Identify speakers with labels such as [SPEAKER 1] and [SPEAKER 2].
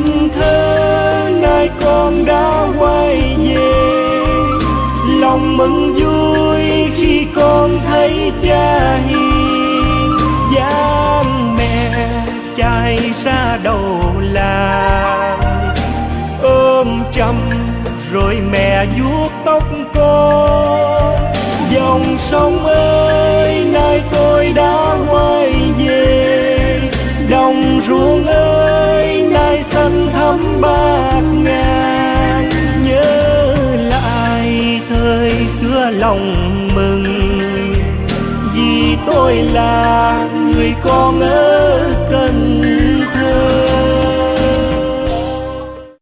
[SPEAKER 1] Cần Thơ nay con đã quay về, lòng mừng vui khi con thấy cha hiền. Dáng mẹ chạy xa đầu làng, ôm chầm rồi mẹ vuốt tóc con. Dòng sông ơi nay tôi đã quay về, đồng ruộng ơi nay xanh thắm bát ngàn. Nhớ lại thời xưa lòng mừng, vì tôi là người con ở Cần